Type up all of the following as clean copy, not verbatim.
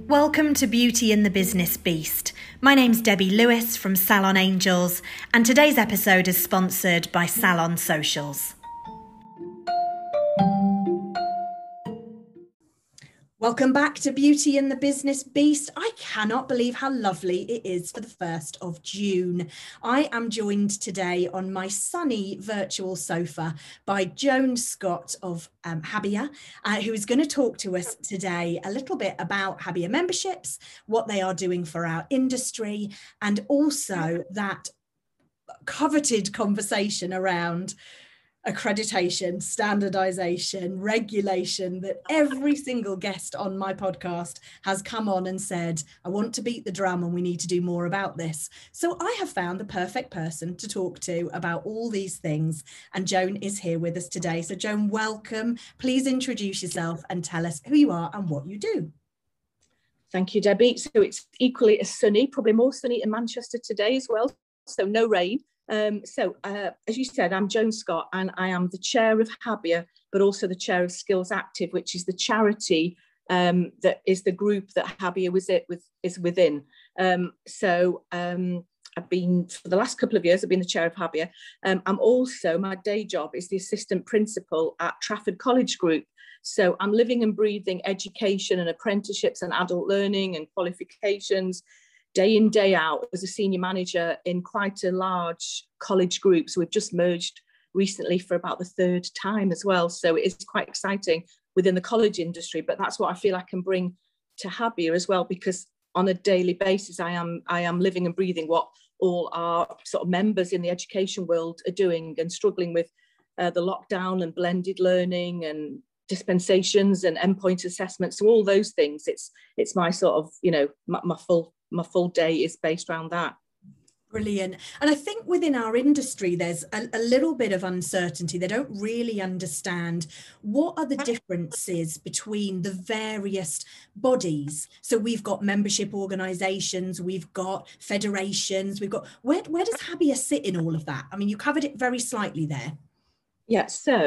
Welcome to Beauty and the Business Beast. My name's Debbie Lewis from Salon Angels, and today's episode is sponsored by Salon Socials. Welcome back to Beauty and the Business Beast. I cannot believe how lovely it is for the 1st of June. I am joined today on my sunny virtual sofa by Joan Scott of Habia, who is going to talk to us today a little bit about Habia memberships, what they are doing for our industry, and also that coveted conversation around accreditation, standardization, regulation that every single guest on my podcast has come on and said, I want to beat the drum and we need to do more about this. So I have found the perfect person to talk to about all these things. And Joan is here with us today. So Joan, welcome. Please introduce yourself and tell us who you are and what you do. Thank you, Debbie. So it's equally as sunny, probably more sunny in Manchester today as well. So no rain. As you said, I'm Joan Scott and I am the chair of Habia, but also the chair of Skills Active, which is the charity that is the group that Habia is within. I've been, for the last couple of years, I've been the chair of Habia. I'm also, my day job is the assistant principal at Trafford College Group. So I'm living and breathing education and apprenticeships and adult learning and qualifications, day in, day out as a senior manager in quite a large college group. So we've just merged recently for about the 3rd time as well. So it is quite exciting within the college industry, but that's what I feel I can bring to Habia as well, because on a daily basis, I am living and breathing what all our sort of members in the education world are doing and struggling with the lockdown and blended learning and dispensations and endpoint assessments. So all those things, it's my sort of, my full day is based around that. Brilliant. And I think within our industry, there's a little bit of uncertainty. They don't really understand what are the differences between the various bodies. So we've got membership organisations, we've got federations, we've got, where does Habia sit in all of that? I mean, you covered it very slightly there. Yeah,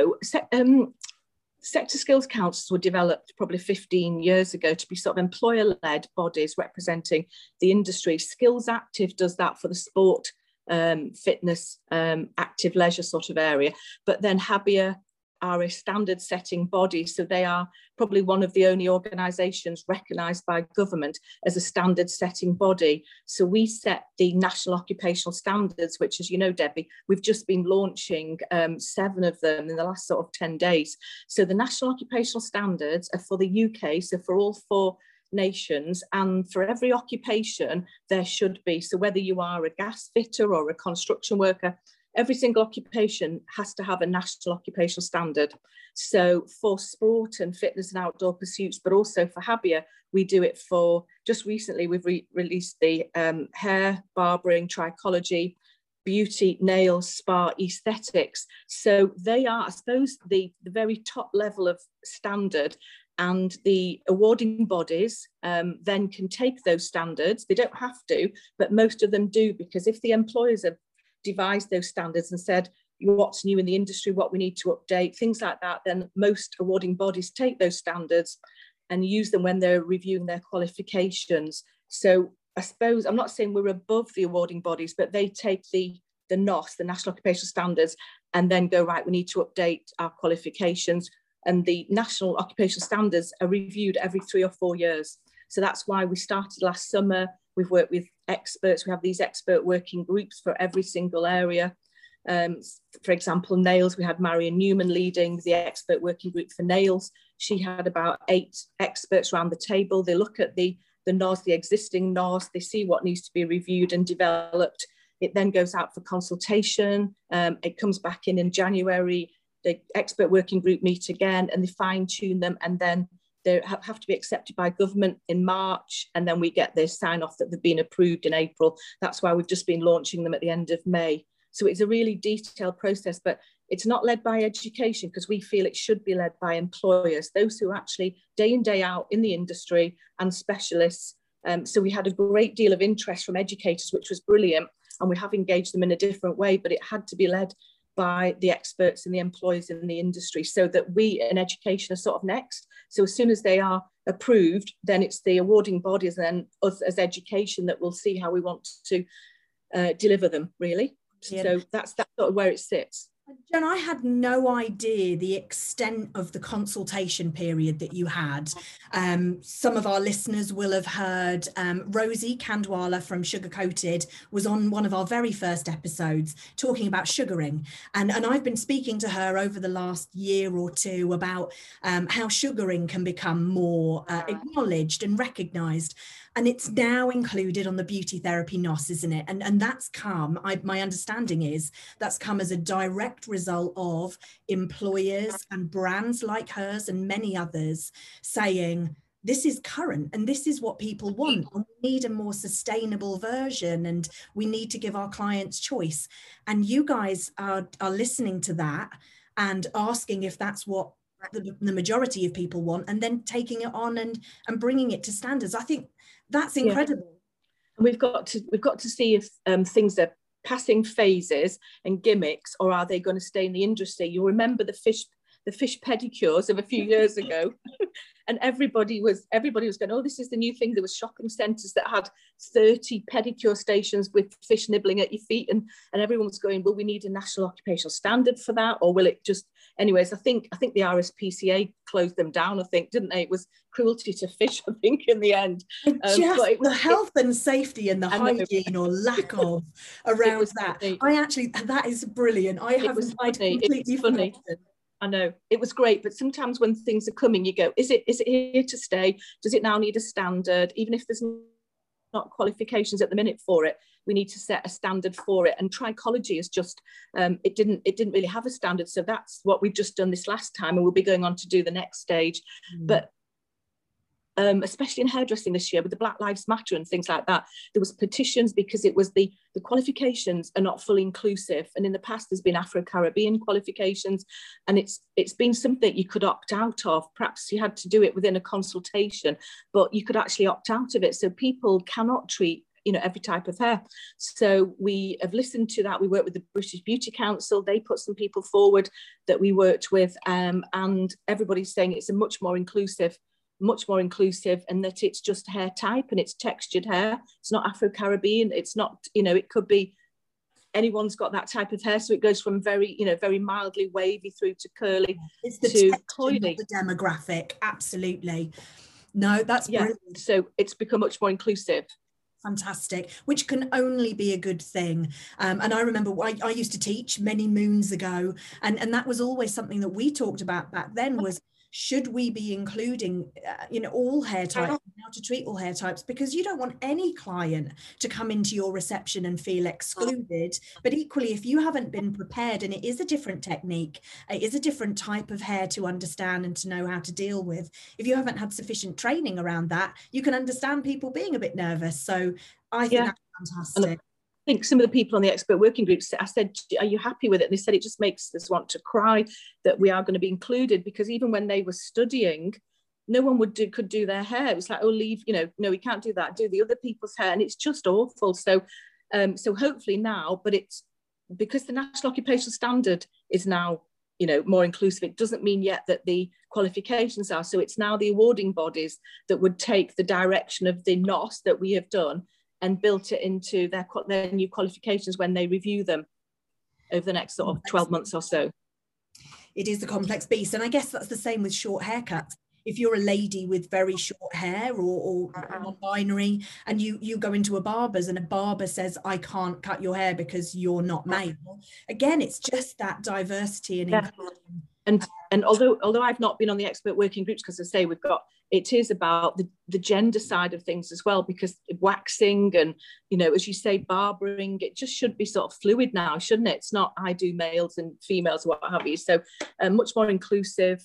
Sector skills councils were developed probably 15 years ago to be sort of employer-led bodies representing the industry. Skills Active does that for the sport, fitness, active leisure sort of area. But then Habia are a standard setting body. So they are probably one of the only organisations recognised by government as a standard setting body. So we set the national occupational standards, which, as you know, Debbie, we've just been launching 7 of them in the last sort of 10 days. So the national occupational standards are for the UK, so for all 4 nations, and for every occupation there should be, so whether you are a gas fitter or a construction worker, every single occupation has to have a national occupational standard. So for sport and fitness and outdoor pursuits, but also for Habia, we do it for, just recently we've released the hair, barbering, trichology, beauty, nails, spa, aesthetics. So they are, I suppose, the very top level of standard, and the awarding bodies then can take those standards. They don't have to, but most of them do, because if the employers have devised those standards and said what's new in the industry, what we need to update, things like that, then most awarding bodies take those standards and use them when they're reviewing their qualifications. So I suppose, I'm not saying we're above the awarding bodies, but they take the NOS, the National Occupational Standards, and then go, right, we need to update our qualifications. And the National Occupational Standards are reviewed every 3 or 4 years. So that's why we started last summer. We've worked with experts. We have these expert working groups for every single area. For example, nails, we had Marion Newman leading the expert working group for nails. She had about 8 experts around the table. They look at the NOS, the existing NOS, they see what needs to be reviewed and developed. It then goes out for consultation. It comes back in January. The expert working group meet again and they fine tune them, and then they have to be accepted by government in March, and then we get their sign off that they've been approved in April. That's why we've just been launching them at the end of May. So it's a really detailed process, but it's not led by education, because we feel it should be led by employers, those who are actually day in, day out in the industry, and specialists. So we had a great deal of interest from educators, which was brilliant, and we have engaged them in a different way, but it had to be led by the experts and the employers in the industry, so that we in education are sort of next. So as soon as they are approved, then it's the awarding bodies and then us as education that will see how we want to deliver them, really. Yeah. So that's sort of where it sits. Jen, I had no idea the extent of the consultation period that you had. Some of our listeners will have heard Rosie Kandwala from Sugar Coated was on one of our very first episodes talking about sugaring. And I've been speaking to her over the last year or two about how sugaring can become more acknowledged and recognised. And it's now included on the beauty therapy NOS, isn't it? And that's come, my understanding is, that's come as a direct result of employers and brands like hers and many others saying, this is current and this is what people want. And we need a more sustainable version and we need to give our clients choice. And you guys are listening to that and asking if that's what the majority of people want, and then taking it on and bringing it to standards. I think that's incredible. Yeah. We've got to see if things are passing phases and gimmicks, or are they going to stay in the industry? You remember the fish pedicures of a few years ago, and everybody was going, oh, this is the new thing. There was shopping centres that had 30 pedicure stations with fish nibbling at your feet, and everyone was going, well, we need a national occupational standard for that, or will it just... Anyways, I think the RSPCA closed them down, I think, didn't they? It was cruelty to fish, I think, in the end. The health and safety and the hygiene or lack of around that. That is brilliant. I'd completely forgotten. I know, it was great, but sometimes when things are coming, you go, is it here to stay? Does it now need a standard? Even if there's not qualifications at the minute for it, we need to set a standard for it. And trichology is just, it didn't really have a standard. So that's what we've just done this last time, and we'll be going on to do the next stage. But especially in hairdressing this year with the Black Lives Matter and things like that, there was petitions because it was the qualifications are not fully inclusive. And in the past there's been Afro-Caribbean qualifications, and it's been something you could opt out of. Perhaps you had to do it within a consultation, but you could actually opt out of it. So people cannot treat every type of hair. So we have listened to that. We worked with the British Beauty Council. They put some people forward that we worked with, and everybody's saying it's a much more inclusive, and that it's just hair type and it's textured hair. It's not Afro-Caribbean. It's not, it could be anyone's got that type of hair. So it goes from very mildly wavy through to curly. It's the to texture, coily. not the demographic. Absolutely. No, that's brilliant. So it's become much more inclusive. Fantastic, which can only be a good thing. And I remember I used to teach many moons ago, and that was always something that we talked about back then was, should we be including, all hair types, how to treat all hair types? Because you don't want any client to come into your reception and feel excluded. But equally, if you haven't been prepared, and it is a different technique, it is a different type of hair to understand and to know how to deal with. If you haven't had sufficient training around that, you can understand people being a bit nervous. So I think that's fantastic. I think some of the people on the expert working groups, I said, are you happy with it? And they said it just makes us want to cry that we are going to be included, because even when they were studying, no one could do their hair. It was like, oh, leave, no, we can't do that, do the other people's hair. And it's just awful. So hopefully now, but it's because the National Occupational Standard is now, more inclusive. It doesn't mean yet that the qualifications are. So it's now the awarding bodies that would take the direction of the NOS that we have done and built it into their new qualifications when they review them over the next sort of 12 months or so. It is a complex beast. And I guess that's the same with short haircuts. If you're a lady with very short hair or non-binary, and you go into a barber's and a barber says, I can't cut your hair because you're not male. Again, it's just that diversity and inclusion. And although I've not been on the expert working groups, because I say it is about the gender side of things as well, because waxing and, as you say, barbering, it just should be sort of fluid now, shouldn't it? It's not I do males and females, what have you. So much more inclusive.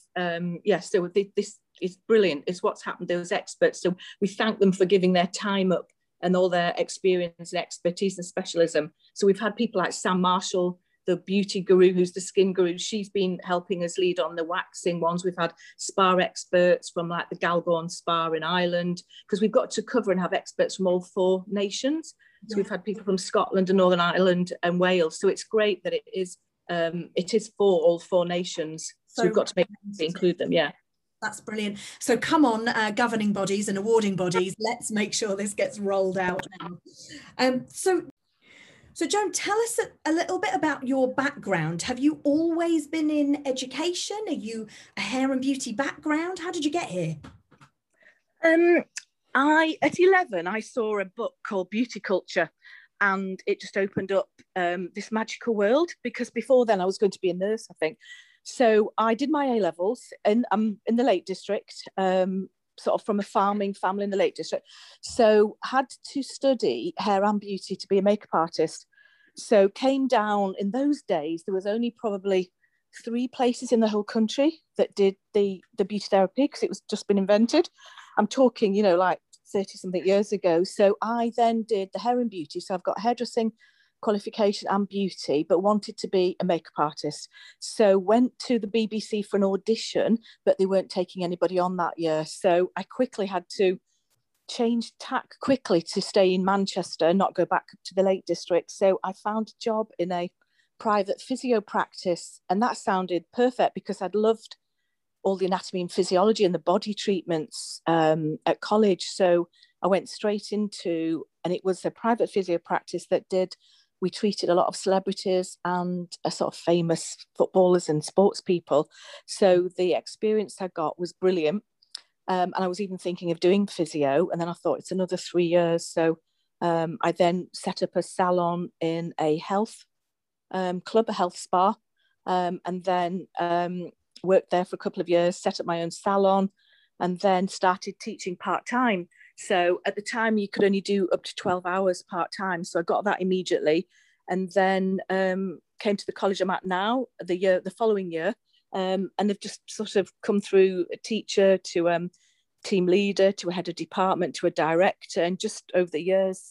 So this is brilliant. It's what's happened, those experts. So we thank them for giving their time up and all their experience and expertise and specialism. So we've had people like Sam Marshall, the beauty guru, who's the skin guru. She's been helping us lead on the waxing ones. We've had spa experts from like the Galborne Spa in Ireland, because we've got to cover and have experts from all 4 nations. So we've had people from Scotland and Northern Ireland and Wales. So it's great that it is it is for all 4 nations. So we've got to include them, yeah. That's brilliant. So come on, governing bodies and awarding bodies, let's make sure this gets rolled out now. So Joan, tell us a little bit about your background. Have you always been in education? Are you a hair and beauty background? How did you get here? At 11, I saw a book called Beauty Culture, and it just opened up this magical world, because before then I was going to be a nurse, I think. So I did my A-levels in the Lake District, sort of from a farming family in the Lake District. So had to study hair and beauty to be a makeup artist. So came down, in those days, there was only probably 3 places in the whole country that did the beauty therapy, because it was just been invented. I'm talking, like 30 something years ago. So I then did the hair and beauty. So I've got hairdressing qualification and beauty, but wanted to be a makeup artist. So went to the BBC for an audition, but they weren't taking anybody on that year. So I quickly had to change tack quickly to stay in Manchester, not go back to the Lake District. So I found a job in a private physio practice, and that sounded perfect because I'd loved all the anatomy and physiology and the body treatments at college. So I went straight into, and it was a private physio practice that we treated a lot of celebrities and a sort of famous footballers and sports people. So the experience I got was brilliant. And I was even thinking of doing physio, and then I thought it's another 3 years. So I then set up a salon in a health club, a health spa, and then worked there for a couple of years, set up my own salon, and then started teaching part-time. So at the time you could only do up to 12 hours part-time. So I got that immediately, and then came to the college I'm at now, the following year, and have just sort of come through a teacher to team leader to a head of department to a director, and just over the years,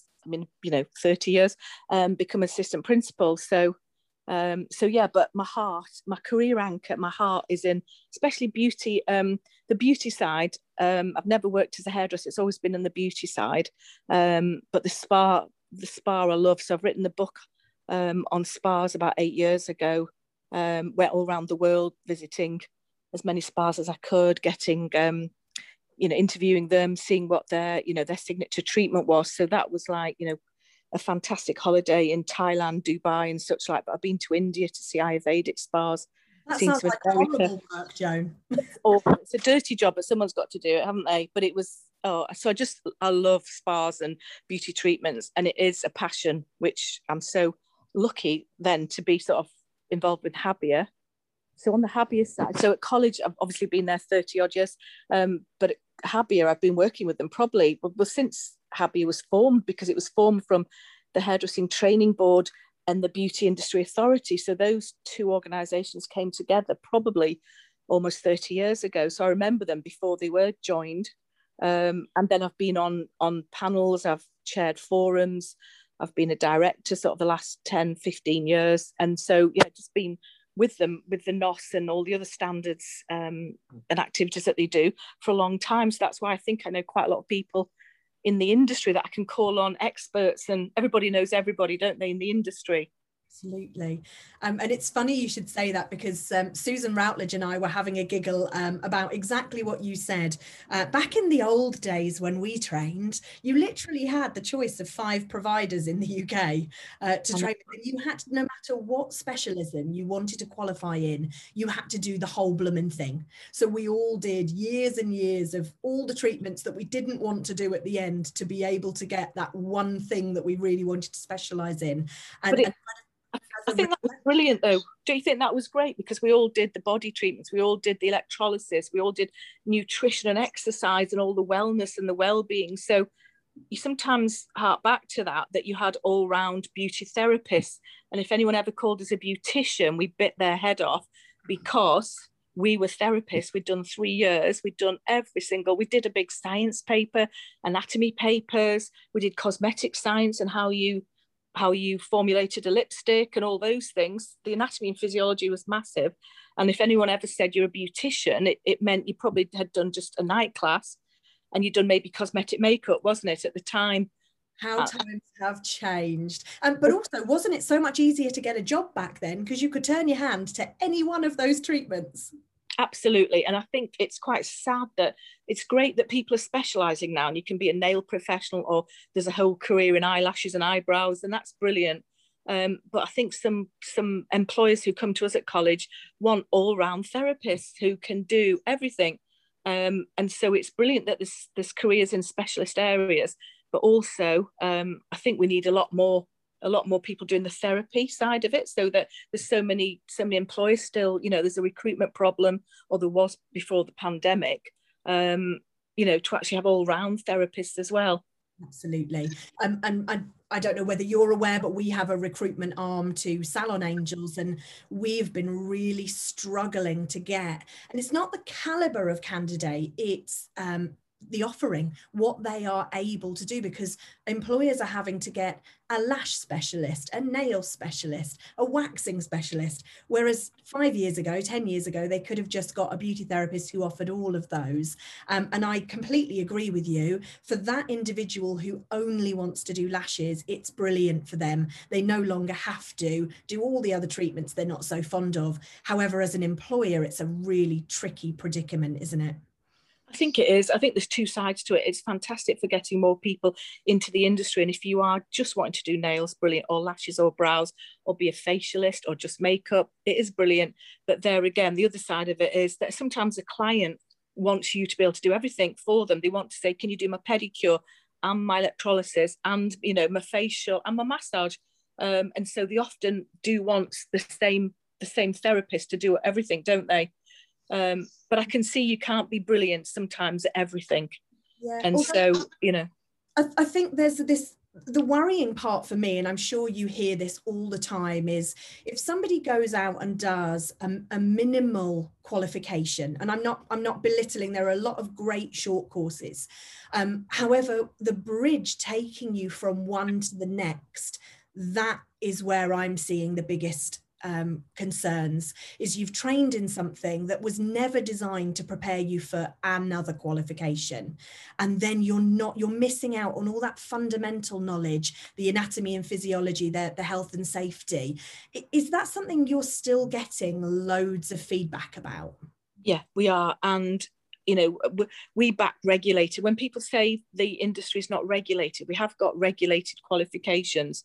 30 years, become assistant principal. So yeah, but my career anchor, my heart is in especially beauty, the beauty side. I've never worked as a hairdresser, it's always been on the beauty side, but the spa I love. So I've written the book on spas about 8 years ago. Went all around the world visiting as many spas as I could, getting interviewing them, seeing what their signature treatment was. So that was like a fantastic holiday in Thailand, Dubai and such like. But I've been to India to see Ayurvedic spas. That sounds like horrible work, Joan. It's a dirty job, but someone's got to do it, haven't they? But it was, I love spas and beauty treatments, and it is a passion, which I'm so lucky then to be sort of involved with Habia. So on the Habia side, so at college, I've obviously been there 30 odd years, but at Habia, I've been working with them probably, since Habia was formed, because it was formed from the Hairdressing Training Board and the Beauty Industry Authority. So those 2 organisations came together probably almost 30 years ago. So I remember them before they were joined. And then I've been on panels, I've chaired forums, I've been a director sort of the last 10, 15 years. And so, yeah, just been with them, with the NOS and all the other standards and activities that they do for a long time. So that's why I think I know quite a lot of people in the industry that I can call on, experts, and everybody knows everybody, don't they, in the industry? Absolutely. And it's funny you should say that, because Susan Routledge and I were having a giggle about exactly what you said. Back in the old days when we trained, you literally had the choice of 5 providers in the UK to train. You had to, no matter what specialism you wanted to qualify in, you had to do the whole blooming thing. So we all did years and years of all the treatments that we didn't want to do at the end to be able to get that one thing that we really wanted to specialise in. I think that was brilliant, though. Do you think that was great? Because we all did the body treatments, we all did the electrolysis, we all did nutrition and exercise and all the wellness and the well-being. So you sometimes hark back to that you had all-round beauty therapists. And if anyone ever called us a beautician, we bit their head off, because we were therapists. We'd done 3 years. We'd done we did a big science paper, anatomy papers. We did cosmetic science and how you formulated a lipstick and all those things. The anatomy and physiology was massive. And if anyone ever said you're a beautician, it meant you probably had done just a night class and you'd done maybe cosmetic makeup, wasn't it, at the time? How times have changed. But also, wasn't it so much easier to get a job back then because you could turn your hand to any one of those treatments? Absolutely. And I think it's quite sad that it's great that people are specialising now, and you can be a nail professional, or there's a whole career in eyelashes and eyebrows, and that's brilliant. But I think some employers who come to us at college want all-round therapists who can do everything. And so it's brilliant that there's careers in specialist areas, but also I think we need a lot more people doing the therapy side of it, so that there's so many employers still, there's a recruitment problem, or there was before the pandemic, to actually have all-round therapists as well. Absolutely. And I don't know whether you're aware, but we have a recruitment arm to Salon Angels, and we've been really struggling to get, and it's not the caliber of candidate, it's the offering, what they are able to do, because employers are having to get a lash specialist, a nail specialist, a waxing specialist, whereas 5 years ago, 10 years ago, they could have just got a beauty therapist who offered all of those. And I completely agree with you. For that individual who only wants to do lashes, it's brilliant for them. They no longer have to do all the other treatments they're not so fond of. However, as an employer, it's a really tricky predicament, isn't it? I think it is. I think there's two sides to it. It's fantastic for getting more people into the industry. And if you are just wanting to do nails, brilliant, or lashes or brows, or be a facialist, or just makeup, it is brilliant. But there again, the other side of it is that sometimes a client wants you to be able to do everything for them. They want to say, can you do my pedicure and my electrolysis and, my facial and my massage? And so they often do want the same therapist to do everything, don't they? But I can see you can't be brilliant sometimes at everything. Yeah. And also, I think there's the worrying part for me, and I'm sure you hear this all the time, is if somebody goes out and does a minimal qualification, and I'm not belittling, there are a lot of great short courses. However, the bridge taking you from one to the next, that is where I'm seeing the biggest concerns, is you've trained in something that was never designed to prepare you for another qualification, and then you're missing out on all that fundamental knowledge, the anatomy and physiology, the health and safety. Is that something you're still getting loads of feedback about? Yeah, we are. And we back regulated. When people say the industry is not regulated, we have got regulated qualifications,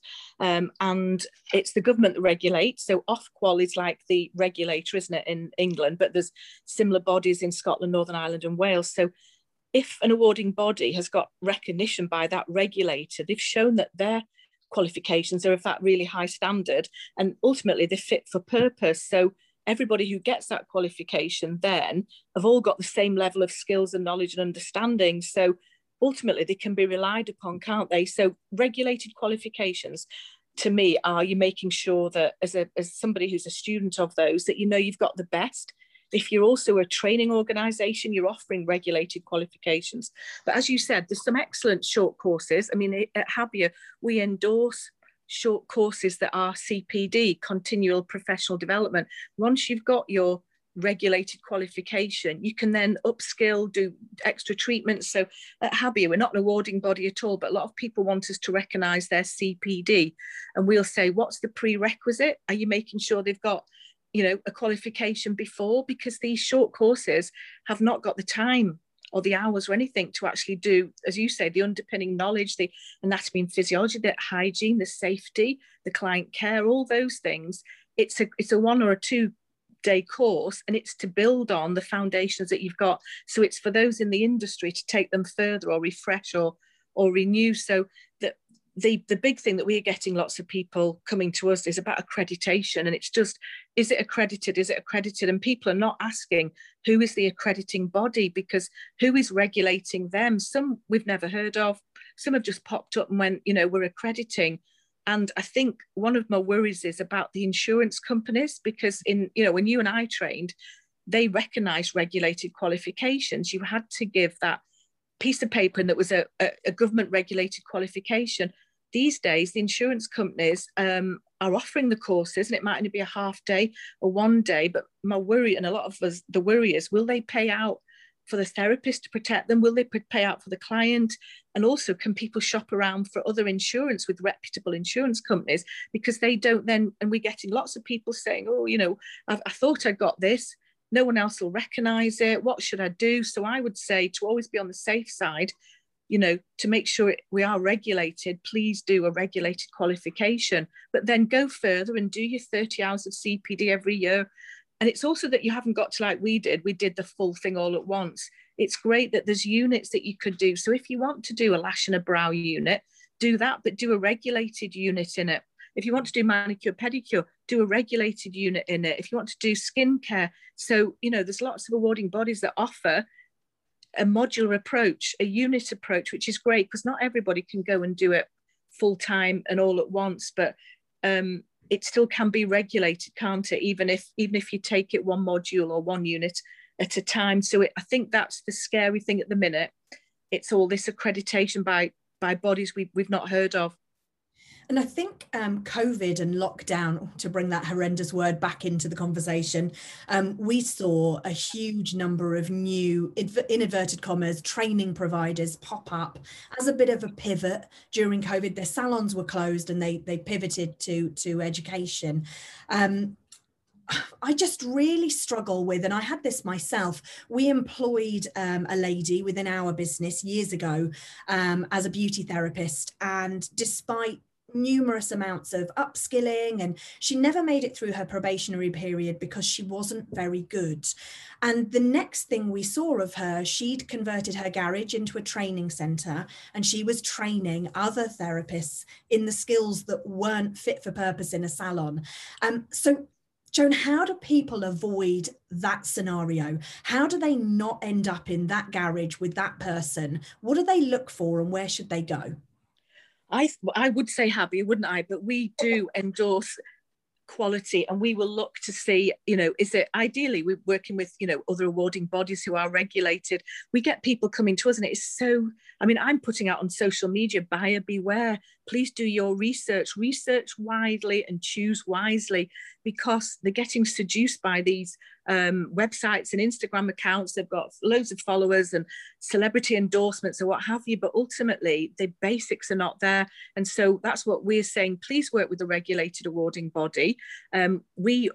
and it's the government that regulates. So Ofqual is like the regulator, isn't it, in England? But there's similar bodies in Scotland, Northern Ireland and Wales. So if an awarding body has got recognition by that regulator, they've shown that their qualifications are of that really high standard, and ultimately they're fit for purpose. So everybody who gets that qualification then have all got the same level of skills and knowledge and understanding. So ultimately they can be relied upon, can't they? So regulated qualifications, to me, are you making sure that as somebody who's a student of those, that you've got the best. If you're also a training organisation, you're offering regulated qualifications. But as you said, there's some excellent short courses. I mean, at Habia, we endorse short courses that are CPD, continual professional development. Once you've got your regulated qualification, you can then upskill, do extra treatments. So at Habia, we're not an awarding body at all, but a lot of people want us to recognise their CPD. And we'll say, what's the prerequisite? Are you making sure they've got a qualification before? Because these short courses have not got the time or the hours or anything to actually do, as you say, the underpinning knowledge, the anatomy and physiology, the hygiene, the safety, the client care, all those things. It's a 1 or a 2 day course, and it's to build on the foundations that you've got. So it's for those in the industry to take them further or refresh or renew. So that the big thing that we're getting lots of people coming to us is about accreditation, and it's just, is it accredited? And people are not asking who is the accrediting body, because who is regulating them? Some we've never heard of, some have just popped up and went, we're accrediting. And I think one of my worries is about the insurance companies, because when you and I trained, they recognised regulated qualifications. You had to give that piece of paper, and that was a government regulated qualification. These days, the insurance companies are offering the courses, and it might only be a half day or 1 day. But my worry, and a lot of us, the worry is, will they pay out for the therapist to protect them? Will they pay out for the client? And also, can people shop around for other insurance with reputable insurance companies? Because they don't then, and we're getting lots of people saying, oh, you know, I thought I got this. No one else will recognize it. What should I do? So I would say to always be on the safe side, you know, to make sure we are regulated, please do a regulated qualification, but then go further and do your 30 hours of CPD every year. And it's also that you haven't got to, like we did the full thing all at once. It's great that there's units that you could do. So if you want to do a lash and a brow unit, do that, but do a regulated unit in it. If you want to do manicure, pedicure, do a regulated unit in it. If you want to do skincare. So, you know, there's lots of awarding bodies that offer a modular approach, a unit approach, which is great because not everybody can go and do it full time and all at once, but it still can be regulated, can't it? Even if you take it one module or one unit at a time. So I think that's the scary thing at the minute. It's all this accreditation by bodies we've not heard of. And I think COVID and lockdown, to bring that horrendous word back into the conversation, we saw a huge number of new, in inverted commas, training providers pop up as a bit of a pivot during COVID. Their salons were closed and they pivoted to education. I just really struggle with, and I had this myself, we employed a lady within our business years ago as a beauty therapist, and despite numerous amounts of upskilling, and she never made it through her probationary period because she wasn't very good. And the next thing we saw of her, she'd converted her garage into a training centre, and she was training other therapists in the skills that weren't fit for purpose in a salon. So Joan, how do people avoid that scenario? How do they not end up in that garage with that person? What do they look for and where should they go? I would say happy, wouldn't I? But we do endorse quality, and we will look to see, you know, is it ideally we're working with, you know, other awarding bodies who are regulated. We get people coming to us, and it's so, I mean, I'm putting out on social media, buyer beware. Please do your research widely and choose wisely, because they're getting seduced by these websites and Instagram accounts. They've got loads of followers and celebrity endorsements or what have you, but ultimately the basics are not there. And so that's what we're saying. Please work with a regulated awarding body. We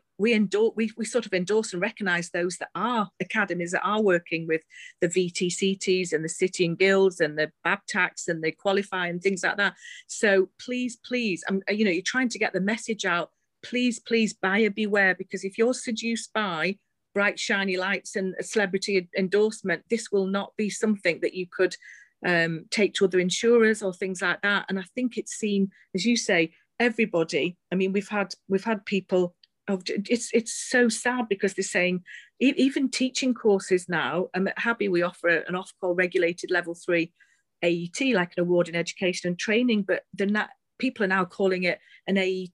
sort of endorse and recognise those that are academies that are working with the VTCTs and the City and Guilds and the BABTACs and they qualify and things like that. So please, you know, you're trying to get the message out. Please, buyer beware, because if you're seduced by bright, shiny lights and a celebrity endorsement, this will not be something that you could take to other insurers or things like that. And I think it's seen, as you say, everybody. I mean, we've had people. It's so sad because they're saying even teaching courses now. At Happy we offer an off-call regulated level 3 AET, like an award in education and training, but people are now calling it an AET,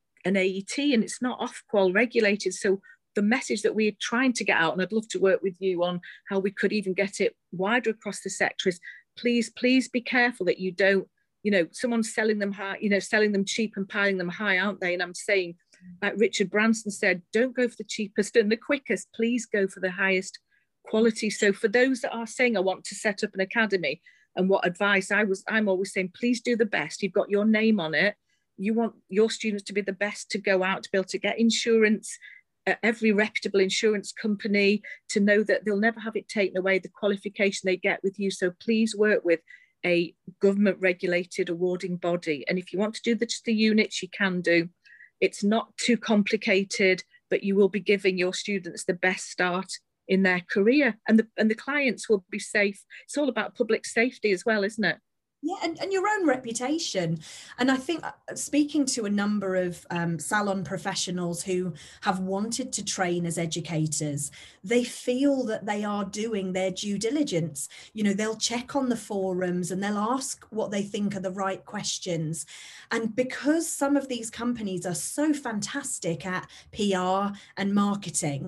and it's not off-qual regulated. So the message that we're trying to get out, and I'd love to work with you on how we could even get it wider across the sector, is please be careful that you don't, you know, someone's selling them high, you know, selling them cheap and piling them high, aren't they? And I'm saying, like Richard Branson said, don't go for the cheapest and the quickest, please go for the highest quality. So for those that are saying, I want to set up an academy, and what advice I'm always saying, please do the best. You've got your name on it. You want your students to be the best, to go out, to be able to get insurance at every reputable insurance company, to know that they'll never have it taken away, the qualification they get with you. So please work with a government regulated awarding body. And if you want to do just the units, you can do. It's not too complicated, but you will be giving your students the best start in their career, and the clients will be safe. It's all about public safety as well, isn't it? Yeah, and your own reputation. And I think speaking to a number of salon professionals who have wanted to train as educators, they feel that they are doing their due diligence. You know, they'll check on the forums and they'll ask what they think are the right questions. And because some of these companies are so fantastic at PR and marketing,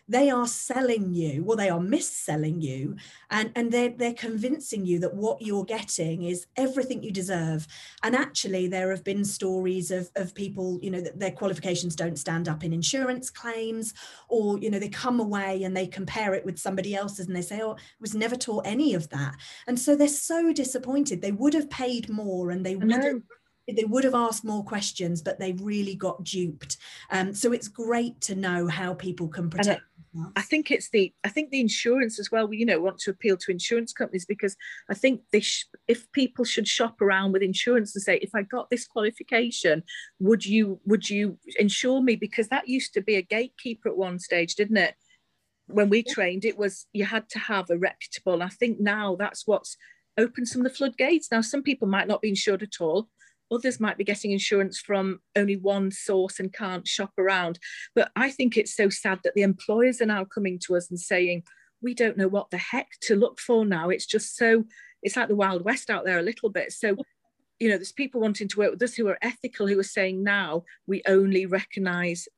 they are selling you, well, they are mis-selling you, and they're convincing you that what you're getting is everything you deserve. And actually, there have been stories of people, you know, that their qualifications don't stand up in insurance claims, or, you know, they come away and they compare it with somebody else's and they say, oh, I was never taught any of that. And so they're so disappointed. They would have paid more, and they would have asked more questions, but they really got duped. So it's great to know how people can protect. I think the insurance as well. We, you know, want to appeal to insurance companies, because I think if people should shop around with insurance and say, if I got this qualification, would you insure me? Because that used to be a gatekeeper at one stage, didn't it? When we trained, it was, you had to have a reputable. I think now that's what's opened some of the floodgates. Now, some people might not be insured at all. Others might be getting insurance from only one source and can't shop around. But I think it's so sad that the employers are now coming to us and saying, we don't know what the heck to look for now. It's just so, it's like the Wild West out there a little bit. So, you know, there's people wanting to work with us who are ethical, who are saying now we only recognise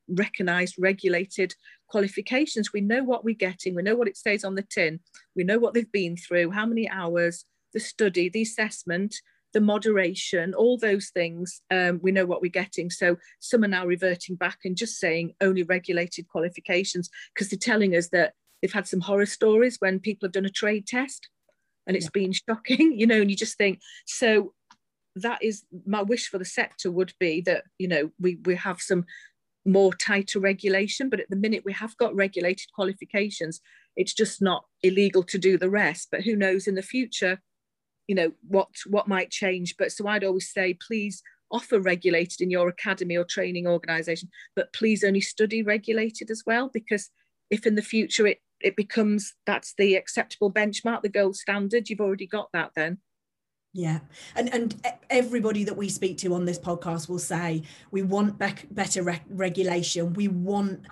regulated qualifications. We know what we're getting. We know what it says on the tin. We know what they've been through, how many hours, the study, the assessment, the moderation, all those things. We know what we're getting. So some are now reverting back and just saying only regulated qualifications, because they're telling us that they've had some horror stories when people have done a trade test and it's been shocking, you know, and you just think, so that is my wish for the sector, would be that, you know, we have some more tighter regulation. But at the minute we have got regulated qualifications, it's just not illegal to do the rest. But who knows in the future, you know, what might change. But so I'd always say, please offer regulated in your academy or training organisation, but please only study regulated as well, because if in the future it becomes, that's the acceptable benchmark, the gold standard, you've already got that then. Yeah. And everybody that we speak to on this podcast will say, we want better regulation. We want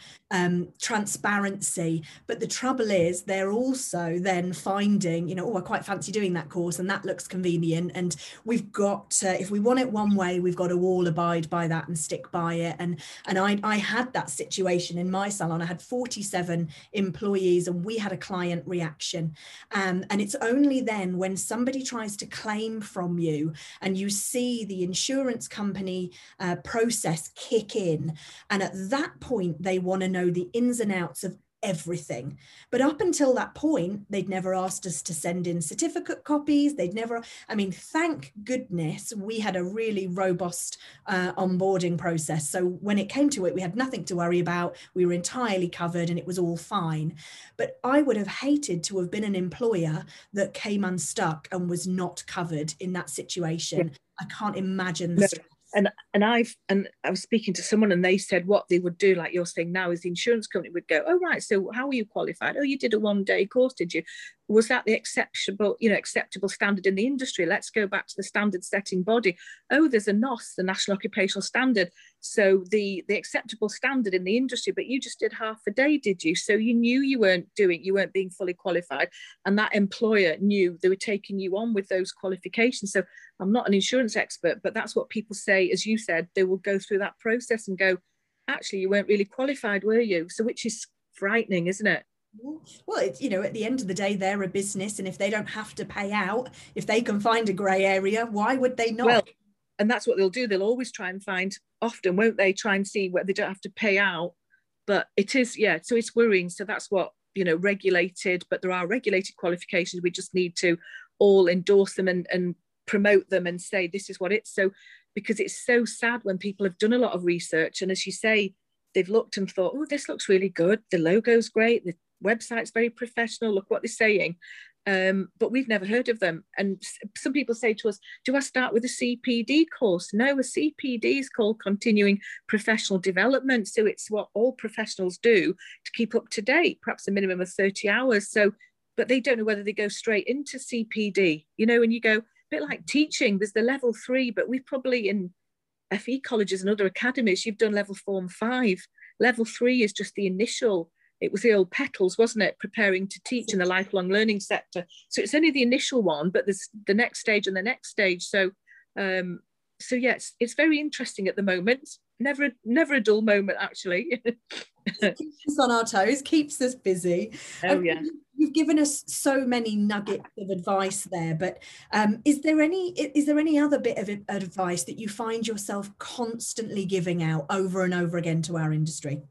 transparency. But the trouble is, they're also then finding, you know, oh, I quite fancy doing that course and that looks convenient. And we've got, if we want it one way, we've got to all abide by that and stick by it. And I had that situation in my salon. I had 47 employees and we had a client reaction. And it's only then when somebody tries to claim from you and you see the insurance company process kick in, and at that point they want to know the ins and outs of everything. But up until that point, they'd never asked us to send in certificate copies. They'd never, I mean, thank goodness we had a really robust onboarding process. So when it came to it, we had nothing to worry about. We were entirely covered and it was all fine. But I would have hated to have been an employer that came unstuck and was not covered in that situation. I can't imagine the stress. And I was speaking to someone and they said what they would do, like you're saying now, is the insurance company would go, oh right, so how are you qualified? Oh, you did a one-day course, did you? Was that the acceptable standard in the industry? Let's go back to the standard setting body. Oh, there's a NOS, the National Occupational Standard. So the acceptable standard in the industry, but you just did half a day, did you? So you knew you weren't being fully qualified, and that employer knew they were taking you on with those qualifications. So I'm not an insurance expert, but that's what people say. As you said, they will go through that process and go, actually, you weren't really qualified, were you? So which is frightening, isn't it? Well, it's, you know, at the end of the day, they're a business, and if they don't have to pay out, if they can find a grey area, why would they not? Well, and that's what they'll do. They'll always try and find, often, won't they, try and see where they don't have to pay out. But it is, yeah, so it's worrying. So that's what, you know, regulated, but there are regulated qualifications. We just need to all endorse them and promote them and say, this is what it's. So, because it's so sad when people have done a lot of research, and as you say, they've looked and thought, oh, this looks really good. The logo's great. The website's very professional. Look what they're saying. But we've never heard of them. And some people say to us, do I start with a CPD course? No, a CPD is called continuing professional development. So it's what all professionals do to keep up to date, perhaps a minimum of 30 hours. So, but they don't know whether they go straight into CPD, you know, and you go, a bit like teaching, there's the level 3, but we've probably in FE colleges and other academies, you've done level 4 and 5. Level 3 is just the initial. It was the old petals, wasn't it? Preparing to teach in the lifelong learning sector. So it's only the initial one, but there's the next stage and the next stage. So, yes, it's very interesting at the moment. never a dull moment, actually. Keeps us on our toes, keeps us busy. Oh yeah. You've given us so many nuggets of advice there, but is there any other bit of advice that you find yourself constantly giving out over and over again to our industry?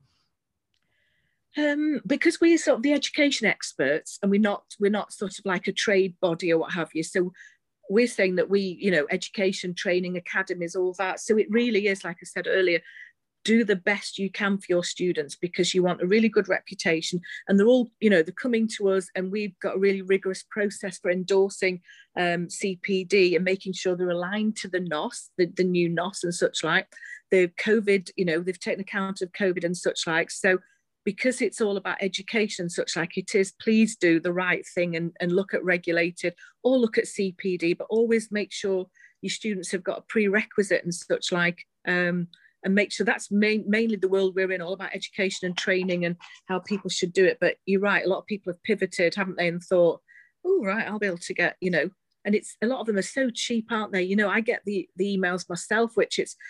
Because we're sort of the education experts, and we're not sort of like a trade body or what have you. So we're saying that education, training, academies, all that. So it really is, like I said earlier, do the best you can for your students, because you want a really good reputation. And they're all, they're coming to us, and we've got a really rigorous process for endorsing CPD and making sure they're aligned to the NOS, the new NOS and such like. The COVID, they've taken account of COVID and such like. So because it's all about education, such like it is, please do the right thing and look at regulated or look at CPD, but always make sure your students have got a prerequisite and such like, and make sure that's mainly the world we're in, all about education and training and how people should do it. But you're right, a lot of people have pivoted, haven't they, and thought, oh, right, I'll be able to get, and it's a lot of them are so cheap, aren't they? I get the emails myself, which it's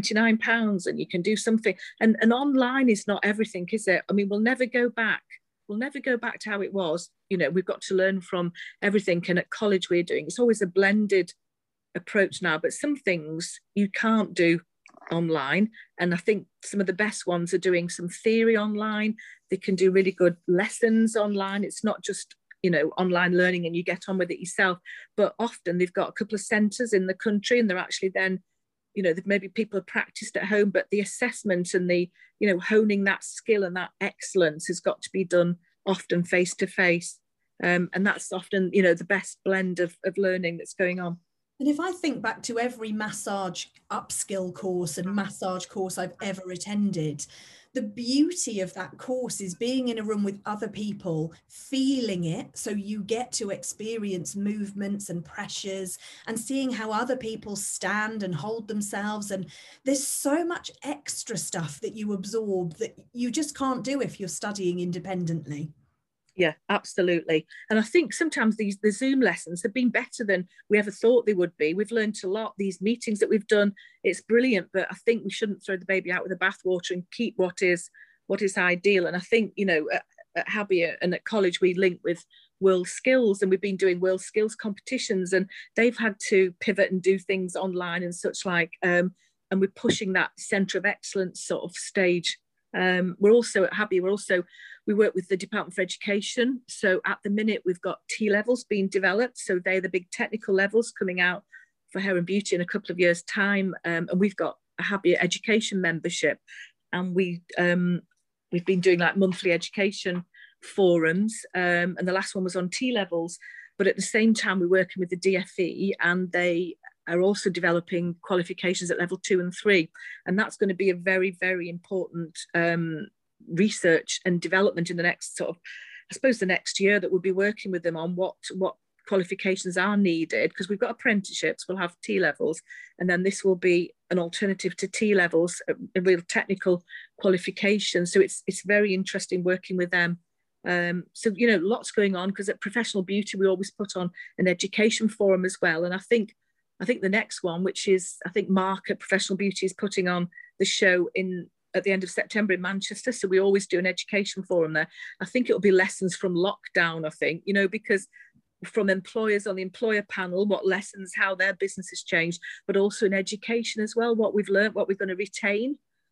£29 and you can do something. And online is not everything, is it? I mean, we'll never go back. We'll never go back to how it was. We've got to learn from everything. And at college we're doing, it's always a blended approach now, but some things you can't do online. And I think some of the best ones are doing some theory online. They can do really good lessons online. It's not just online learning and you get on with it yourself, but often they've got a couple of centres in the country, and they're actually then maybe people have practiced at home, but the assessment and the honing that skill and that excellence has got to be done often face to face, and that's often the best blend of learning that's going on. And if I think back to every massage upskill course and massage course I've ever attended, the beauty of that course is being in a room with other people, feeling it. So you get to experience movements and pressures and seeing how other people stand and hold themselves. And there's so much extra stuff that you absorb that you just can't do if you're studying independently. Yeah, absolutely. And I think sometimes the Zoom lessons have been better than we ever thought they would be. We've learned a lot. These meetings that we've done, it's brilliant, but I think we shouldn't throw the baby out with the bathwater and keep what is ideal. And I think, at Habia and at college, we link with World Skills, and we've been doing World Skills competitions, and they've had to pivot and do things online and such like. And we're pushing that centre of excellence sort of stage. We're also at Habia, we work with the Department for Education. So at the minute, we've got T-levels being developed. So they're the big technical levels coming out for hair and beauty in a couple of years' time. And we've got a Habia education membership. And we've been doing like monthly education forums. And the last one was on T-levels. But at the same time, we're working with the DFE, and they are also developing qualifications at level 2 and 3. And that's going to be a very, very important research and development in the next the next year, that we'll be working with them on what qualifications are needed, because we've got apprenticeships, we'll have T-levels, and then this will be an alternative to T-levels, a real technical qualification. So it's very interesting working with them. So lots going on, because at Professional Beauty we always put on an education forum as well. And I think the next one, which is, I think Mark at Professional Beauty is putting on the show at the end of September in Manchester. So we always do an education forum there. I think it'll be lessons from lockdown, I think, because from employers on the employer panel, what lessons, how their business has changed, but also in education as well, what we've learned, what we're going to retain.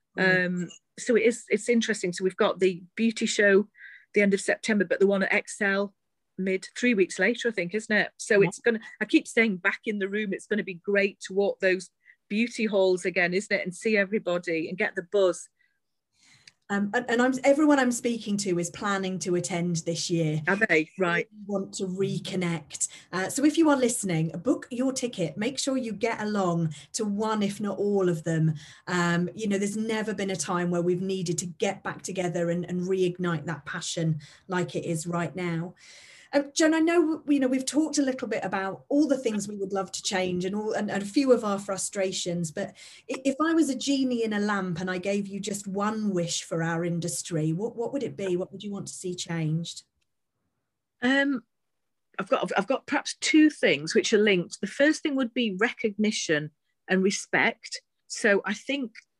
So it's interesting. So we've got the beauty show the end of September, but the one at Excel 3 weeks later, I think, isn't it? So it's going to, I keep saying back in the room, it's going to be great to walk those beauty halls again, isn't it? And see everybody and get the buzz. And everyone I'm speaking to is planning to attend this year. Are they? Right. Want to reconnect. So if you are listening, book your ticket. Make sure you get along to one, if not all of them. There's never been a time where we've needed to get back together and reignite that passion like it is right now. Joan, I know we've talked a little bit about all the things we would love to change and a few of our frustrations, but if I was a genie in a lamp and I gave you just one wish for our industry, what would it be? What would you want to see changed? I've got perhaps two things which are linked. The first thing would be recognition and respect. So I think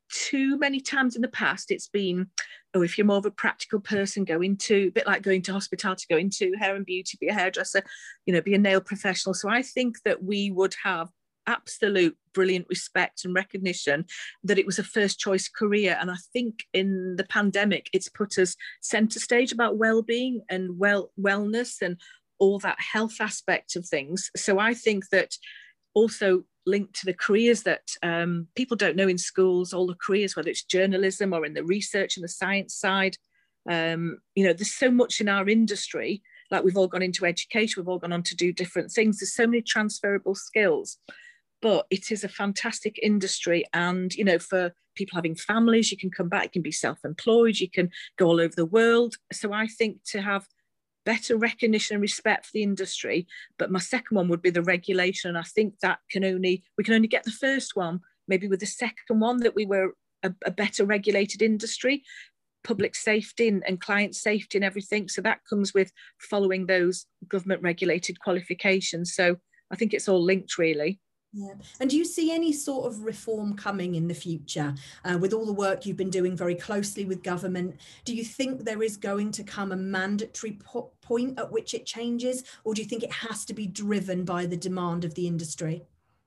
too many times in the past it's been, oh, if you're more of a practical person, go into, a bit like going to hospitality, go into hair and beauty, be a hairdresser, you know, be a nail professional. So I think that we would have absolute brilliant respect and recognition that it was a first choice career. And I think in the pandemic, it's put us centre stage about well-being and wellness and all that health aspect of things. So I think that also linked to the careers that people don't know in schools, all the careers, whether it's journalism or in the research and the science side. You know, there's so much in our industry, like we've all gone into education, we've all gone on to do different things. There's so many transferable skills, but it is a fantastic industry. And, you know, for people having families, you can come back, you can be self-employed, you can go all over the world. So I think to have better recognition and respect for the industry. But my second one would be the regulation. And I think that we can only get the first one, maybe with the second one, that we were a better regulated industry, public safety and client safety and everything. So that comes with following those government regulated qualifications. So I think it's all linked, really. Yeah. And do you see any sort of reform coming in the future with all the work you've been doing very closely with government? Do you think there is going to come a mandatory point at which it changes, or do you think it has to be driven by the demand of the industry?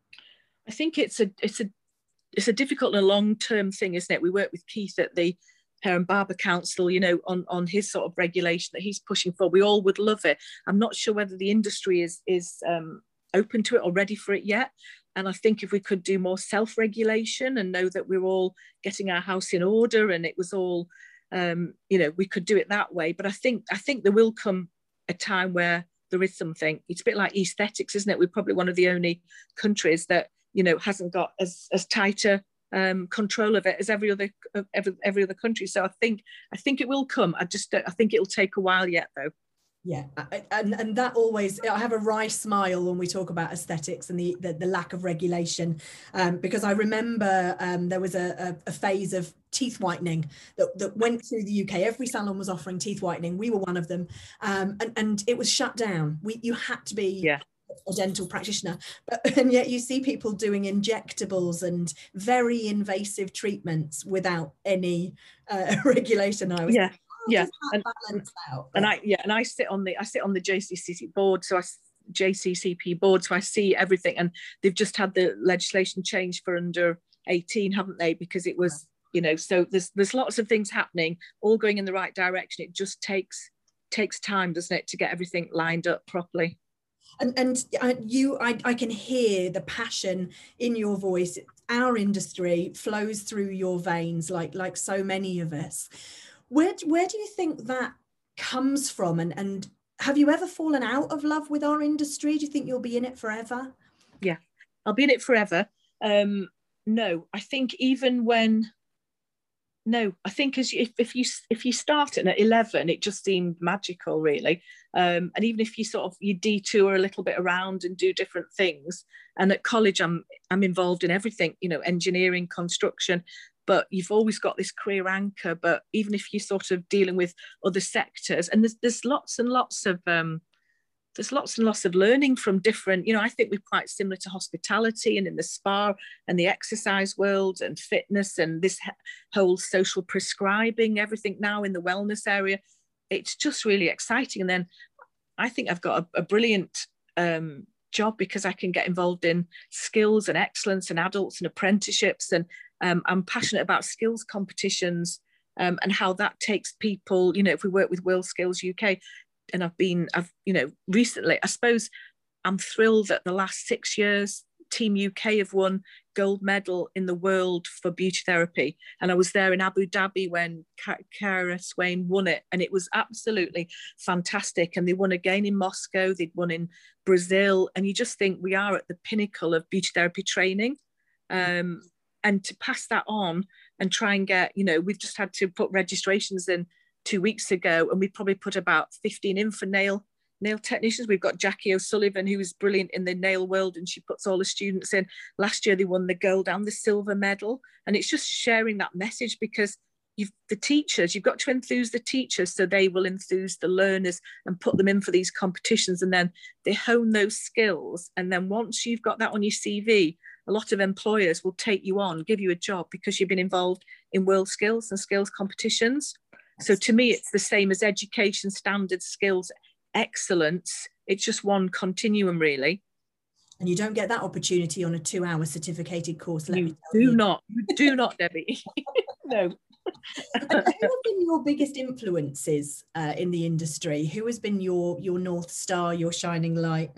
I think it's a difficult and long-term thing, isn't it? We work with Keith at the Hair and Barber Council, you know, on his sort of regulation that he's pushing for. We all would love it. I'm not sure whether the industry is open to it or ready for it yet. And I think if we could do more self-regulation and know that we're all getting our house in order and it was all, you know, we could do it that way. But I think there will come a time where there is something. It's a bit like aesthetics, isn't it? We're probably one of the only countries that, you know, hasn't got as tighter control of it as every other country. So I think it will come. I think it'll take a while yet, though. Yeah, and that always, I have a wry smile when we talk about aesthetics and the lack of regulation, because I remember there was a phase of teeth whitening that went through the UK. Every salon was offering teeth whitening. We were one of them, and it was shut down. You had to be a dental practitioner, and yet you see people doing injectables and very invasive treatments without any regulation. I was I sit on the JCCP board, JCCP board, so I see everything. And they've just had the legislation change for under 18, haven't they? Because it was, you know, so there's lots of things happening, all going in the right direction. It just takes time, doesn't it, to get everything lined up properly. And I can hear the passion in your voice. Our industry flows through your veins, like so many of us. Where do you think that comes from? And have you ever fallen out of love with our industry? Do you think you'll be in it forever? Yeah, I'll be in it forever. No, I think I think if you start it at 11, it just seemed magical, really. And even if you detour a little bit around and do different things. And at college, I'm involved in everything, you know, engineering, construction. But you've always got this career anchor. But even if you're sort of dealing with other sectors, and there's lots and lots of learning from different, you know, I think we're quite similar to hospitality and in the spa and the exercise world and fitness and this whole social prescribing, everything now in the wellness area. It's just really exciting. And then I think I've got a brilliant job because I can get involved in skills and excellence and adults and apprenticeships. And I'm passionate about skills competitions and how that takes people, you know, if we work with World Skills UK, and I've you know, recently, I suppose I'm thrilled that the last 6 years, Team UK have won gold medal in the world for beauty therapy. And I was there in Abu Dhabi when Cara Swain won it. And it was absolutely fantastic. And they won again in Moscow, they'd won in Brazil. And you just think we are at the pinnacle of beauty therapy training. And to pass that on and try and get, you know, we've just had to put registrations in 2 weeks ago, and we probably put about 15 in for nail technicians. We've got Jackie O'Sullivan, who is brilliant in the nail world, and she puts all the students in. Last year they won the gold and the silver medal, and it's just sharing that message, because you've got to enthuse the teachers so they will enthuse the learners and put them in for these competitions, and then they hone those skills. And then once you've got that on your CV, a lot of employers will take you on, give you a job because you've been involved in world skills and skills competitions. So to me, it's the same as education, standards, skills, excellence. It's just one continuum, really. And you don't get that opportunity on a 2-hour certificated course. You do not, Debbie. No. And who have been your biggest influences in the industry? Who has been your North Star, your shining light?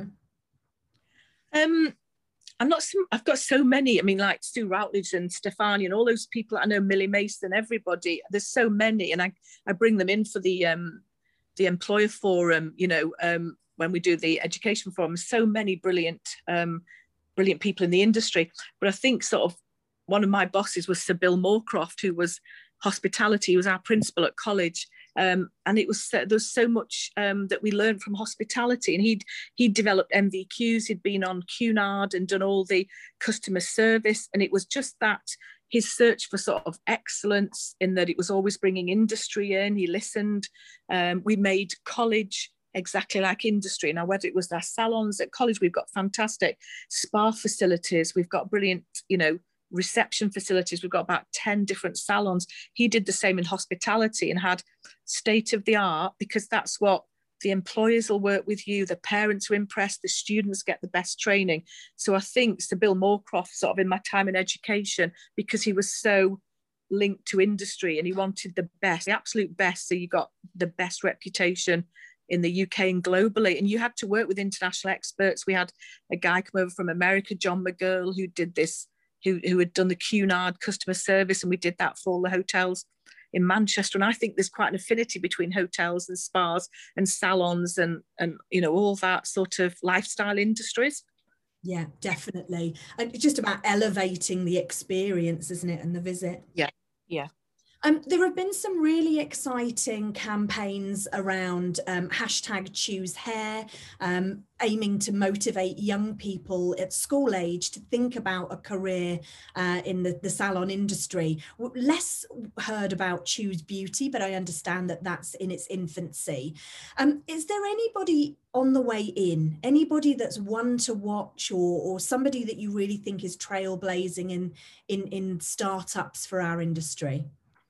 I've got so many. I mean, like Sue Routledge and Stefani and all those people. I know Millie Mason, everybody. There's so many, and I bring them in for the employer forum. You know, when we do the education forum, so many brilliant people in the industry. But I think sort of one of my bosses was Sir Bill Moorcroft, who was hospitality. He was our principal at college. And it was there's so much that we learned from hospitality, and he'd developed MVQs. He'd been on Cunard and done all the customer service, and it was just that his search for sort of excellence in that it was always bringing industry in. He listened. We made college exactly like industry. Now, whether it was our salons at college, we've got fantastic spa facilities. We've got brilliant, you know, reception facilities. We've got about 10 different salons. He did the same in hospitality and had state of the art, because that's what the employers will work with you, the parents are impressed, the students get the best training. So I think Sir Bill Moorcroft, sort of in my time in education, because he was so linked to industry and he wanted the best, the absolute best, so you got the best reputation in the UK and globally, and you had to work with international experts. We had a guy come over from America, John McGirl, who did this, who had done the Cunard customer service, and we did that for all the hotels in Manchester. And I think there's quite an affinity between hotels and spas and salons and you know, all that sort of lifestyle industries. Yeah, definitely. And it's just about elevating the experience, isn't it, and the visit. Yeah, yeah. There have been some really exciting campaigns around #ChooseHair, aiming to motivate young people at school age to think about a career in the salon industry. Less heard about Choose Beauty, but I understand that that's in its infancy. Is there anybody on the way in, anybody that's one to watch, or somebody that you really think is trailblazing in startups for our industry?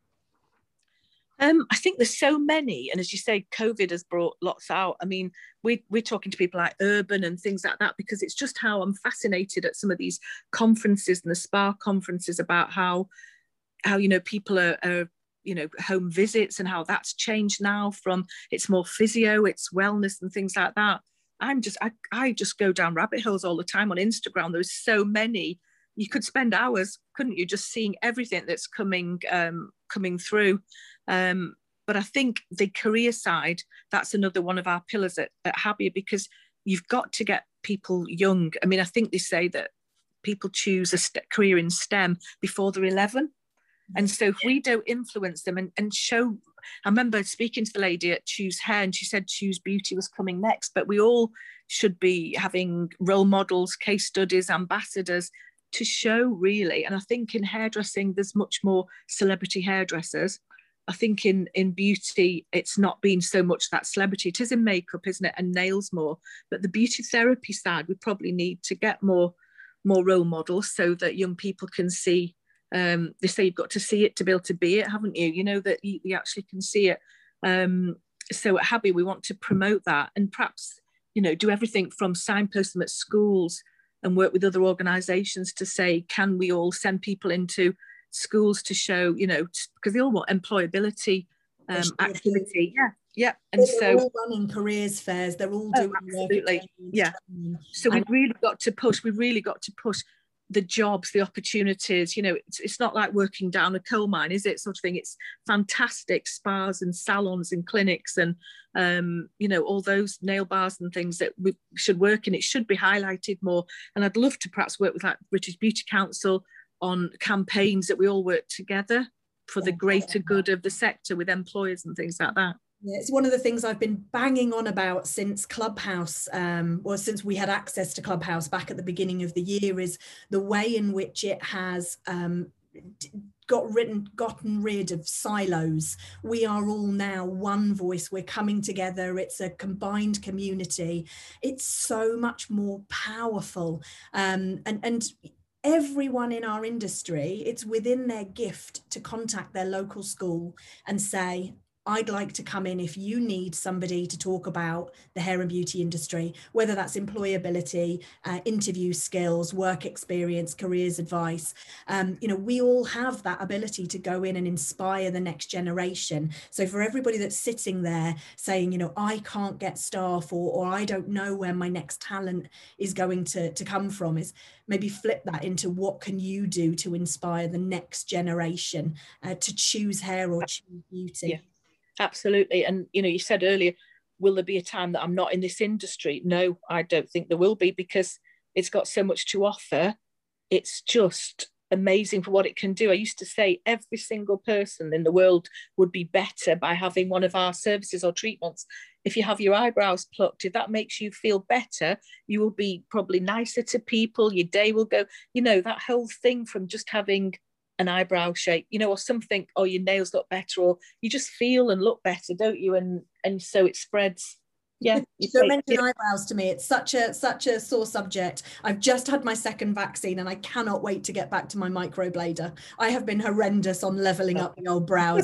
I think there's so many, and as you say, COVID has brought lots out. I mean, we're talking to people like Urban and things like that, because it's just how I'm fascinated at some of these conferences and the spa conferences about how you know, people are you know, home visits and how that's changed now from it's more physio, it's wellness and things like that. I just go down rabbit holes all the time on Instagram. There's so many. You could spend hours, couldn't you, just seeing everything that's coming through. But I think the career side, that's another one of our pillars at Habia, because you've got to get people young. I mean, I think they say that people choose a career in STEM before they're 11. And so if we don't influence them and show, I remember speaking to the lady at Choose Hair, and she said Choose Beauty was coming next, but we all should be having role models, case studies, ambassadors to show, really. And I think in hairdressing, there's much more celebrity hairdressers. I think in beauty, it's not been so much that celebrity. It is in makeup, isn't it? And nails more. But the beauty therapy side, we probably need to get more role models so that young people can see. They say you've got to see it to be able to be it, haven't you? You know, that you actually can see it. So at Habia, we want to promote that, and perhaps, you know, do everything from signpost them at schools and work with other organisations to say, can we all send people into schools to show, you know, because they all want employability activity. Yeah. And they're all running careers fairs. They're all doing absolutely. Yeah. So we've really got to push the jobs, the opportunities. You know, it's not like working down a coal mine, is it, sort of thing. It's fantastic spas and salons and clinics and you know, all those nail bars and things that we should work in. It should be highlighted more. And I'd love to perhaps work with like British Beauty Council on campaigns that we all work together for the greater good of the sector with employers and things like that. Yeah, it's one of the things I've been banging on about since Clubhouse, or since we had access to Clubhouse back at the beginning of the year, is the way in which it has gotten rid of silos. We are all now one voice. We're coming together. It's a combined community. It's so much more powerful. And everyone in our industry, it's within their gift to contact their local school and say, I'd like to come in if you need somebody to talk about the hair and beauty industry, whether that's employability, interview skills, work experience, careers advice. You know, we all have that ability to go in and inspire the next generation. So for everybody that's sitting there saying, you know, I can't get staff, or I don't know where my next talent is going to come from, is maybe flip that into what can you do to inspire the next generation to choose hair or choose beauty. Yeah. Absolutely. And, you know, you said earlier, will there be a time that I'm not in this industry? No, I don't think there will be, because it's got so much to offer. It's just amazing for what it can do. I used to say every single person in the world would be better by having one of our services or treatments. If you have your eyebrows plucked, if that makes you feel better, you will be probably nicer to people. Your day will go, you know, that whole thing from just having an eyebrow shape, you know, or something, or your nails look better, or you just feel and look better, don't you? And so it spreads. Yeah. Don't mention eyebrows to me. It's such a sore subject. I've just had my second vaccine and I cannot wait to get back to my microblader. I have been horrendous on leveling up the old brows.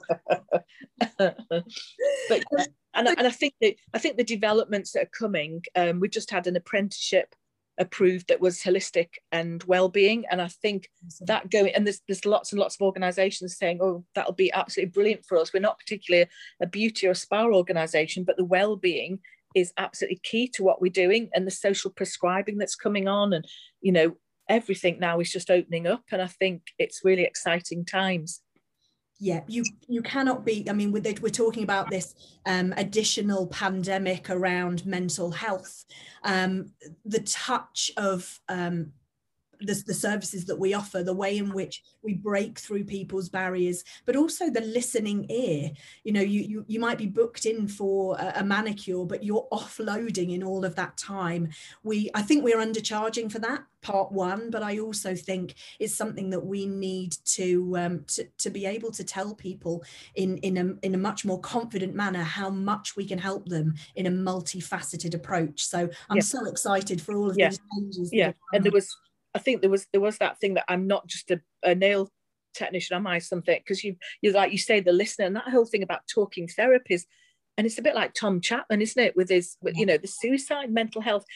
But yeah, and I think the developments that are coming, we just had an apprenticeship approved that was holistic and well-being, and I think that going, and there's lots and lots of organizations saying, oh, that'll be absolutely brilliant for us. We're not particularly a beauty or spa organization, but the well-being is absolutely key to what we're doing, and the social prescribing that's coming on, and you know, everything now is just opening up, and I think it's really exciting times. Yeah, you cannot be, I mean, we're talking about this additional pandemic around mental health, the touch of the services that we offer, the way in which we break through people's barriers, but also the listening ear. You know, you might be booked in for a manicure, but you're offloading in all of that time. I think we're undercharging for that, part one, but I also think it's something that we need to be able to tell people in a much more confident manner how much we can help them in a multifaceted approach. So I'm so excited for all of these changes. Yeah, and I think there was that thing that I'm not just a nail technician, am I, something, because you like you say, the listener, and that whole thing about talking therapies, and it's a bit like Tom Chapman, isn't it, with his, you know, the suicide, mental health.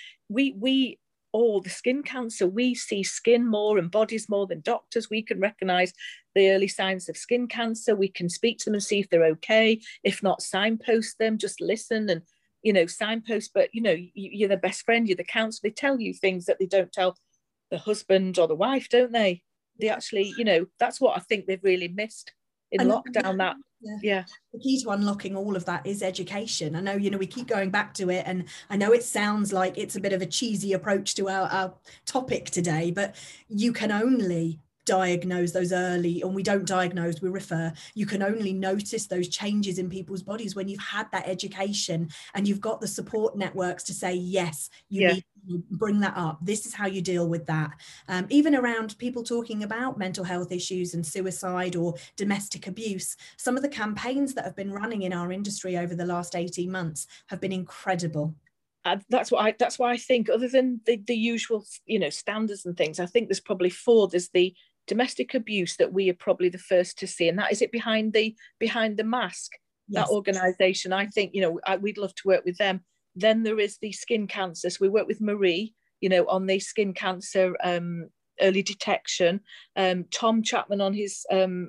We all, the skin cancer, we see skin more and bodies more than doctors. We can recognize the early signs of skin cancer. We can speak to them and see if they're okay. If not, signpost them, just listen and, you know, signpost. But, you know, you're the best friend, you're the counselor. They tell you things that they don't tell the husband or the wife, don't they? They actually, you know, that's what I think they've really missed in lockdown. That the key to unlocking all of that is education. I know, you know, we keep going back to it, and I know it sounds like it's a bit of a cheesy approach to our topic today, but you can only diagnose those early, and we don't diagnose, we refer. You can only notice those changes in people's bodies when you've had that education and you've got the support networks to say, yes, you need to bring that up. This is how you deal with that. Even around people talking about mental health issues and suicide or domestic abuse, some of the campaigns that have been running in our industry over the last 18 months have been incredible. That's why I think, other than the usual, you know, standards and things, I think there's probably four. There's the domestic abuse that we are probably the first to see, and that is it behind the mask. That organisation, I think, you know, we'd love to work with them. Then there is the skin cancer. So we work with Marie, you know, on the skin cancer early detection. Tom Chapman on his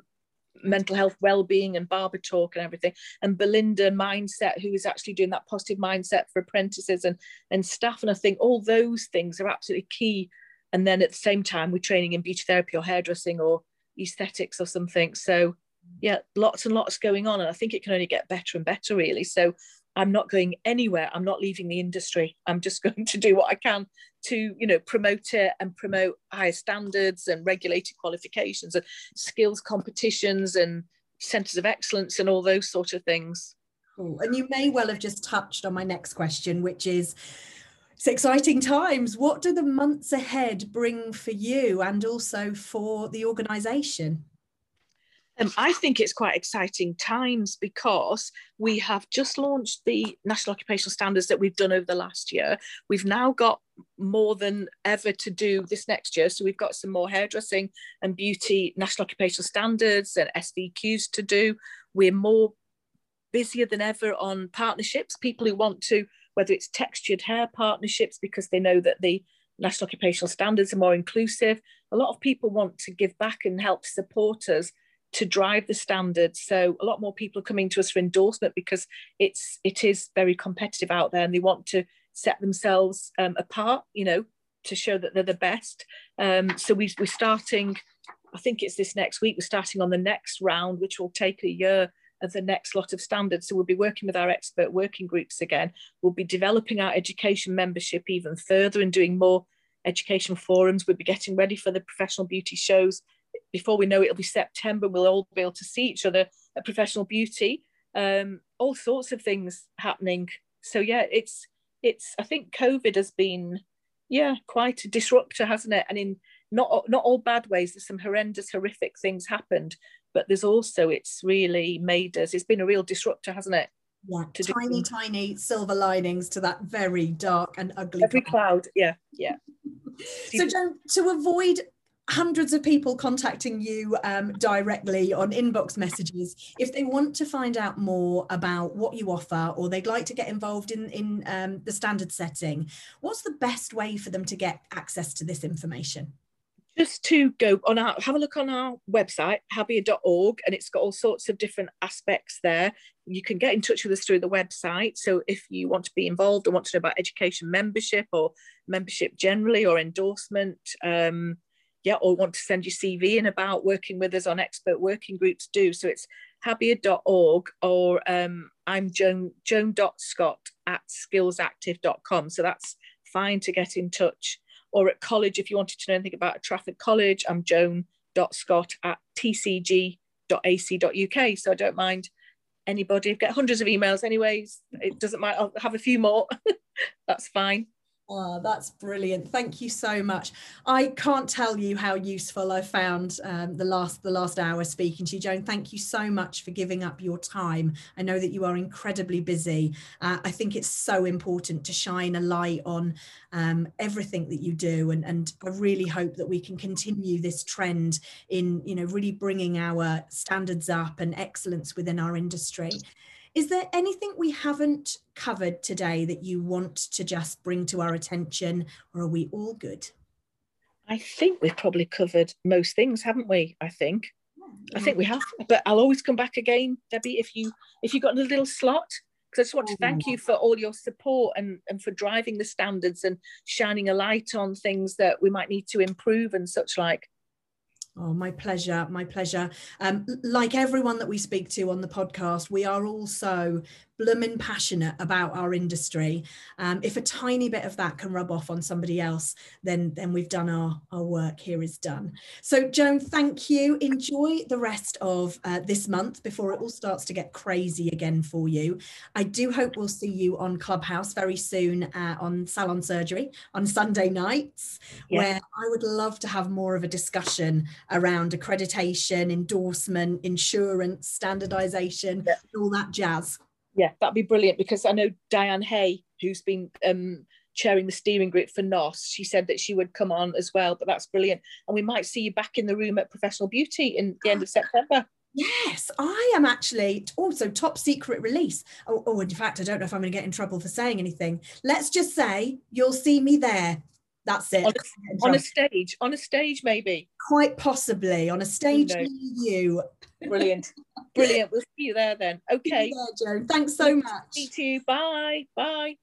mental health well-being and barber talk and everything, and Belinda Mindset, who is actually doing that positive mindset for apprentices and staff. And I think all those things are absolutely key. And then at the same time, we're training in beauty therapy or hairdressing or aesthetics or something. So yeah, lots and lots going on, and I think it can only get better and better, really. So I'm not going anywhere. I'm not leaving the industry. I'm just going to do what I can to, you know, promote it and promote higher standards and regulated qualifications and skills competitions and centres of excellence and all those sort of things. Cool. And you may well have just touched on my next question, which is, it's exciting times. What do the months ahead bring for you and also for the organisation? I think it's quite exciting times because we have just launched the National Occupational Standards that we've done over the last year. We've now got more than ever to do this next year. So we've got some more hairdressing and beauty National Occupational Standards and SVQs to do. We're more busier than ever on partnerships, people who want to, whether it's textured hair partnerships because they know that the National Occupational Standards are more inclusive. A lot of people want to give back and help support us to drive the standards. So a lot more people are coming to us for endorsement because it is very competitive out there, and they want to set themselves apart, you know, to show that they're the best. So we're starting, I think it's this next week, we're starting on the next round, which will take a year of the next lot of standards. So we'll be working with our expert working groups again. We'll be developing our education membership even further and doing more education forums. We'll be getting ready for the professional beauty shows. Before we know it, it'll be September. We'll all be able to see each other at Professional Beauty. All sorts of things happening. So yeah, it's. I think COVID has been, quite a disruptor, hasn't it? And in not all bad ways. There's some horrific things happened, but there's also, it's really made us. It's been a real disruptor, hasn't it? Yeah, tiny silver linings to that very dark and ugly cloud. Yeah. So Joan, to avoid hundreds of people contacting you directly on inbox messages, if they want to find out more about what you offer, or they'd like to get involved in the standard setting, what's the best way for them to get access to this information? Just to go on have a look on our website, habia.org, and it's got all sorts of different aspects there. You can get in touch with us through the website. So if you want to be involved or want to know about education membership or membership generally or endorsement, or want to send your CV in about working with us on expert working groups, do. So it's habia.org, or I'm joan.scott@skillsactive.com. So that's fine to get in touch. Or at college, if you wanted to know anything about Trafford College, I'm joan.scott@tcg.ac.uk. So I don't mind anybody. I've got hundreds of emails anyways. It doesn't matter. I'll have a few more. That's fine. Oh, that's brilliant. Thank you so much. I can't tell you how useful I found the last hour speaking to you, Joan. Thank you so much for giving up your time. I know that you are incredibly busy. I think it's so important to shine a light on everything that you do. And I really hope that we can continue this trend in, really bringing our standards up and excellence within our industry. Is there anything we haven't covered today that you want to just bring to our attention, or are we all good? I think we've probably covered most things, haven't we? I think we have, but I'll always come back again, Debbie, if you got a little slot, because I just want to thank you for all your support and for driving the standards and shining a light on things that we might need to improve and such like. Oh, my pleasure, my pleasure. Like everyone that we speak to on the podcast, we are also blooming passionate about our industry. If a tiny bit of that can rub off on somebody else, then we've done our work here is done. So Joan, thank you. Enjoy the rest of this month before it all starts to get crazy again for you. I do hope we'll see you on Clubhouse very soon on Salon Surgery on Sunday nights, where I would love to have more of a discussion around accreditation, endorsement, insurance, standardization, all that jazz. Yeah, that'd be brilliant, because I know Diane Hay, who's been chairing the steering group for NOS, she said that she would come on as well, but that's brilliant. And we might see you back in the room at Professional Beauty in the end of September. Yes, I am actually also top secret release. Oh, in fact, I don't know if I'm going to get in trouble for saying anything. Let's just say you'll see me there. That's it. On a stage, maybe. Quite possibly on a stage near you. Brilliant. We'll see you there then. Okay. There, Joan. Thanks so much. See you. Bye. Bye.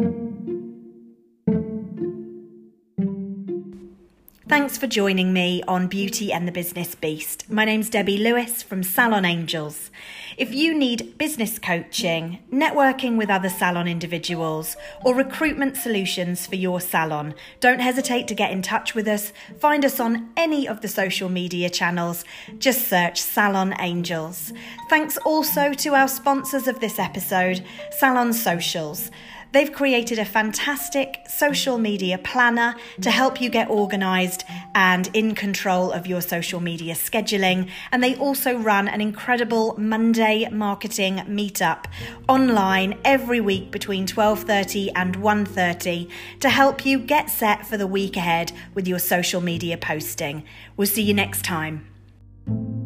Thanks for joining me on Beauty and the Business Beast. My name's Debbie Lewis from Salon Angels. If you need business coaching, networking with other salon individuals, or recruitment solutions for your salon, don't hesitate to get in touch with us. Find us on any of the social media channels. Just search Salon Angels. Thanks also to our sponsors of this episode, Salon Socials. They've created a fantastic social media planner to help you get organised and in control of your social media scheduling. And they also run an incredible Monday marketing meetup online every week between 12:30 and 1:30 to help you get set for the week ahead with your social media posting. We'll see you next time.